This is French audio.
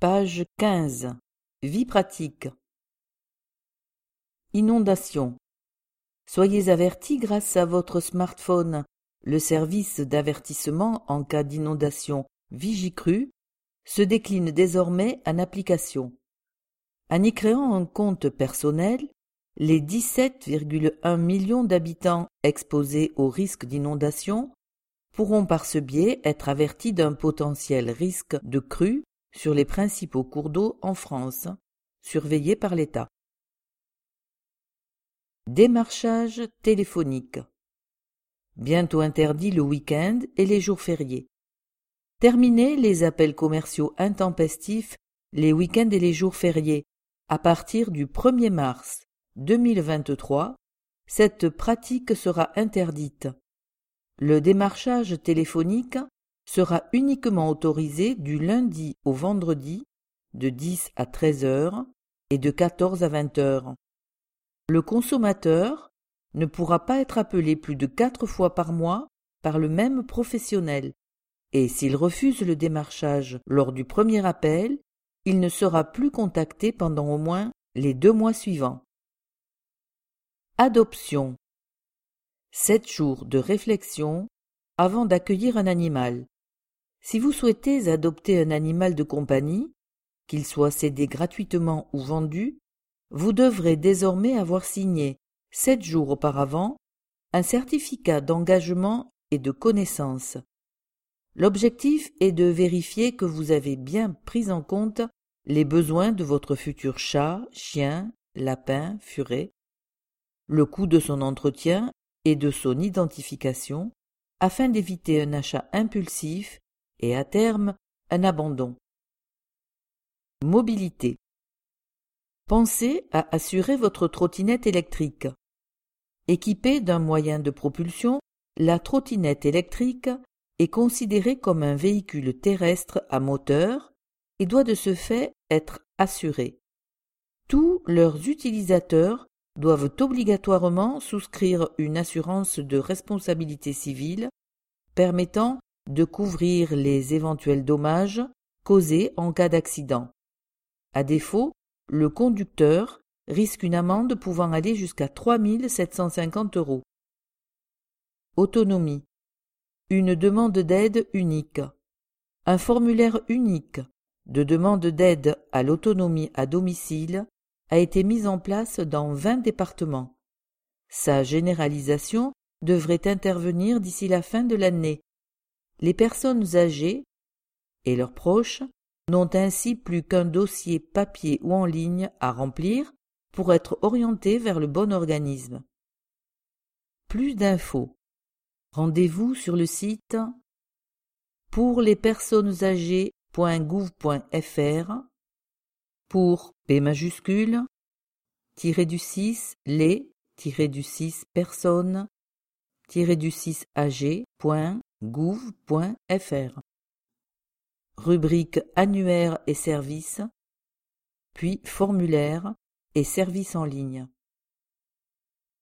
Page 15. Vie pratique. Inondation. Soyez avertis grâce à votre smartphone. Le service d'avertissement en cas d'inondation Vigicru se décline désormais en application. En y créant un compte personnel, les 17,1 millions d'habitants exposés au risque d'inondation pourront par ce biais être avertis d'un potentiel risque de crue sur les principaux cours d'eau en France, surveillés par l'État. Démarchage téléphonique. Bientôt interdit le week-end et les jours fériés. Terminez les appels commerciaux intempestifs les week-ends et les jours fériés. À partir du 1er mars 2023, cette pratique sera interdite. Le démarchage téléphonique sera uniquement autorisé du lundi au vendredi de 10 à 13 heures et de 14 à 20 heures. Le consommateur ne pourra pas être appelé plus de 4 fois par mois par le même professionnel, et s'il refuse le démarchage lors du premier appel, il ne sera plus contacté pendant au moins les 2 mois suivants. Adoption. 7 jours de réflexion avant d'accueillir un animal. Si vous souhaitez adopter un animal de compagnie, qu'il soit cédé gratuitement ou vendu, vous devrez désormais avoir signé 7 jours auparavant un certificat d'engagement et de connaissance. L'objectif est de vérifier que vous avez bien pris en compte les besoins de votre futur chat, chien, lapin, furet, le coût de son entretien et de son identification, afin d'éviter un achat impulsif et à terme un abandon. Mobilité. Pensez à assurer votre trottinette électrique. Équipée d'un moyen de propulsion, la trottinette électrique est considérée comme un véhicule terrestre à moteur et doit de ce fait être assurée. Tous leurs utilisateurs doivent obligatoirement souscrire une assurance de responsabilité civile permettant de couvrir les éventuels dommages causés en cas d'accident. À défaut, le conducteur risque une amende pouvant aller jusqu'à 3 750 €. Autonomie. Une demande d'aide unique. Un formulaire unique de demande d'aide à l'autonomie à domicile a été mis en place dans 20 départements. Sa généralisation devrait intervenir d'ici la fin de l'année. Les personnes âgées et leurs proches n'ont ainsi plus qu'un dossier papier ou en ligne à remplir pour être orientés vers le bon organisme. Plus d'infos. Rendez-vous sur le site pourlespersonnesâgées.gouv.fr pour P majuscule, -6 les-6 personnes -6 âgées.gouv.fr. Rubrique annuaires et services, puis formulaires et services en ligne.